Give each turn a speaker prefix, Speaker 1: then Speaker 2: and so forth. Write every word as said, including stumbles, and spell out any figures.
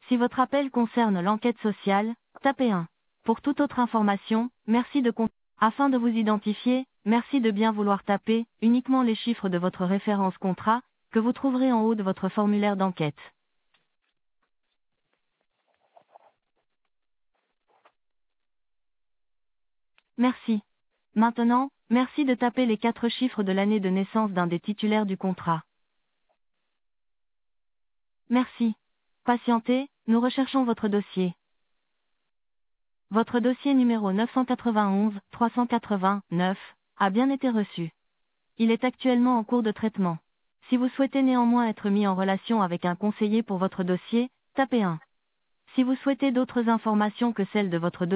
Speaker 1: Si votre appel concerne l'enquête sociale, tapez un. Pour toute autre information, merci de con- Afin de vous identifier, merci de bien vouloir taper uniquement les chiffres de votre référence contrat, que vous trouverez en haut de votre formulaire d'enquête. Merci. Maintenant, merci de taper les quatre chiffres de l'année de naissance d'un des titulaires du contrat. Merci. Patientez, nous recherchons votre dossier. Votre dossier numéro neuf cent quatre-vingt-onze trois cent quatre-vingt-neuf a bien été reçu. Il est actuellement en cours de traitement. Si vous souhaitez néanmoins être mis en relation avec un conseiller pour votre dossier, tapez un. Si vous souhaitez d'autres informations que celles de votre dossier,